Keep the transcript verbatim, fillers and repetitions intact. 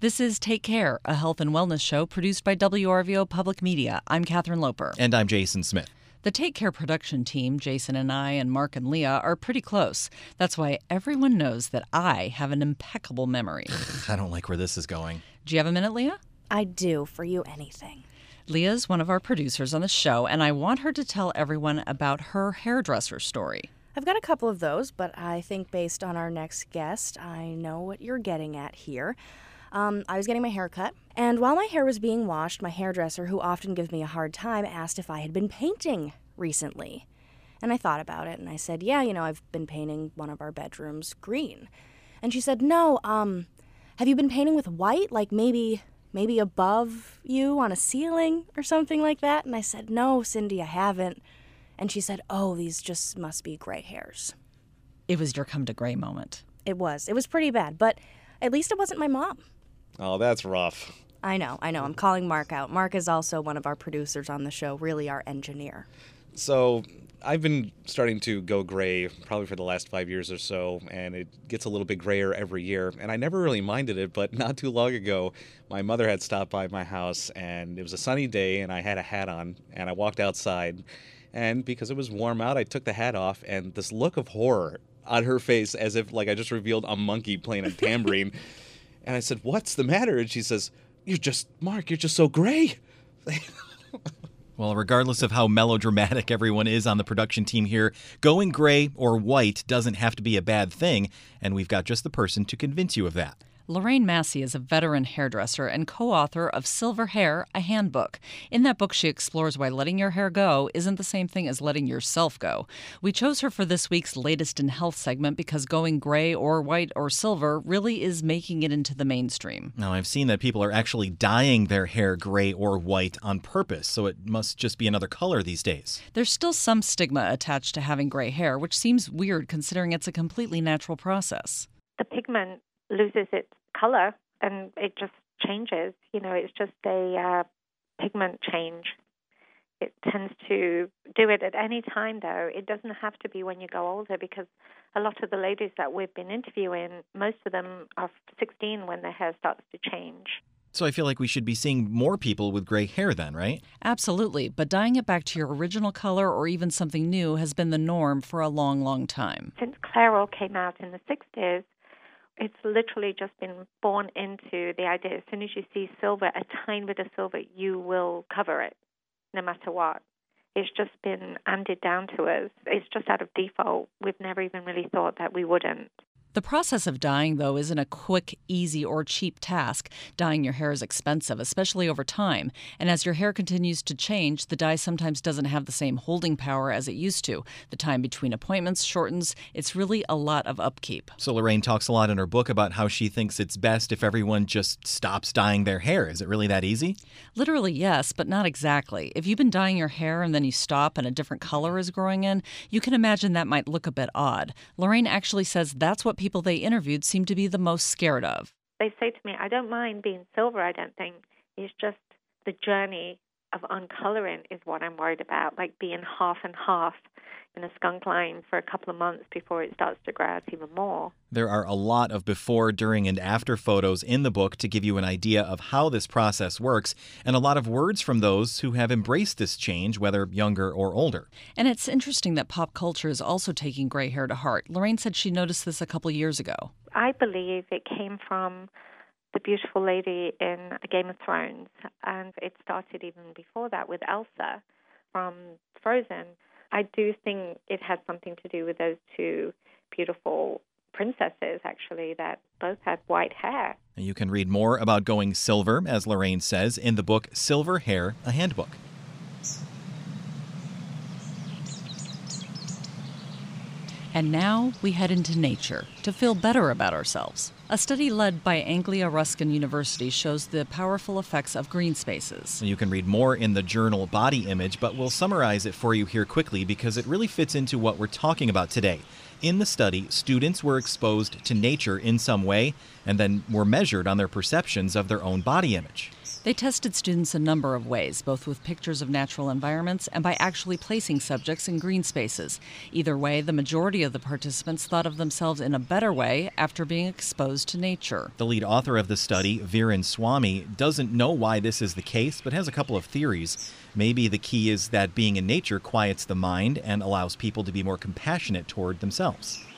This is Take Care, a health and wellness show produced by W R V O Public Media. I'm Catherine Loper. And I'm Jason Smith. The Take Care production team, Jason and I and Mark and Leah, are pretty close. That's why everyone knows that I have an impeccable memory. I don't like where this is going. Do you have a minute, Leah? I do, for you anything. Leah's one of our producers on the show, and I want her to tell everyone about her hairdresser story. I've got a couple of those, but I think based on our next guest, I know what you're getting at here. Um, I was getting my hair cut, and while my hair was being washed, my hairdresser, who often gives me a hard time, asked if I had been painting recently. And I thought about it, and I said, yeah, you know, I've been painting one of our bedrooms green. And she said, no, um, have you been painting with white, like maybe, maybe above you on a ceiling or something like that? And I said, no, Cindy, I haven't. And she said, oh, these just must be gray hairs. It was your come to gray moment. It was. It was pretty bad, but at least it wasn't my mom. Oh, that's rough. I know, I know. I'm calling Mark out. Mark is also one of our producers on the show, really our engineer. So I've been starting to go gray probably for the last five years or so, and it gets a little bit grayer every year. And I never really minded it, but not too long ago, my mother had stopped by my house, and it was a sunny day, and I had a hat on, and I walked outside. And because it was warm out, I took the hat off, and this look of horror on her face as if like I just revealed a monkey playing a tambourine. And I said, what's the matter? And she says, you're just, Mark, you're just so gray. Well, regardless of how melodramatic everyone is on the production team here, going gray or white doesn't have to be a bad thing, and we've got just the person to convince you of that. Lorraine Massey is a veteran hairdresser and co-author of Silver Hair, a Handbook. In that book, she explores why letting your hair go isn't the same thing as letting yourself go. We chose her for this week's Latest in Health segment because going gray or white or silver really is making it into the mainstream. Now, I've seen that people are actually dyeing their hair gray or white on purpose, so it must just be another color these days. There's still some stigma attached to having gray hair, which seems weird considering it's a completely natural process. The pigment loses its color and it just changes. You know, it's just a uh, pigment change. It tends to do it at any time, though. It doesn't have to be when you go older, because a lot of the ladies that we've been interviewing, most of them are sixteen when their hair starts to change. So I feel like we should be seeing more people with gray hair then, right? Absolutely, but dyeing it back to your original color or even something new has been the norm for a long, long time. Since Clairol came out in the sixties, it's literally just been born into the idea. As soon as you see silver, a tiny bit of silver, you will cover it, no matter what. It's just been handed down to us. It's just out of default. We've never even really thought that we wouldn't. The process of dyeing, though, isn't a quick, easy, or cheap task. Dyeing your hair is expensive, especially over time. And as your hair continues to change, the dye sometimes doesn't have the same holding power as it used to. The time between appointments shortens. It's really a lot of upkeep. So Lorraine talks a lot in her book about how she thinks it's best if everyone just stops dyeing their hair. Is it really that easy? Literally, yes, but not exactly. If you've been dyeing your hair and then you stop and a different color is growing in, you can imagine that might look a bit odd. Lorraine actually says that's what people people they interviewed seem to be the most scared of. They say to me, I don't mind being silver, I don't think. It's just the journey of uncoloring is what I'm worried about, like being half and half in a skunk line for a couple of months before it starts to grow out even more. There are a lot of before, during, and after photos in the book to give you an idea of how this process works, and a lot of words from those who have embraced this change, whether younger or older. And it's interesting that pop culture is also taking gray hair to heart. Lorraine said she noticed this a couple years ago. I believe it came from the beautiful lady in Game of Thrones, and it started even before that with Elsa from Frozen. I do think it has something to do with those two beautiful princesses, actually, that both had white hair. You can read more about going silver, as Lorraine says, in the book Silver Hair, a Handbook. And now we head into nature to feel better about ourselves. A study led by Anglia Ruskin University shows the powerful effects of green spaces. You can read more in the journal Body Image, but we'll summarize it for you here quickly because it really fits into what we're talking about today. In the study, students were exposed to nature in some way and then were measured on their perceptions of their own body image. They tested students a number of ways, both with pictures of natural environments and by actually placing subjects in green spaces. Either way, the majority of the participants thought of themselves in a better way after being exposed to nature. The lead author of the study, Viren Swamy, doesn't know why this is the case, but has a couple of theories. Maybe the key is that being in nature quiets the mind and allows people to be more compassionate toward themselves.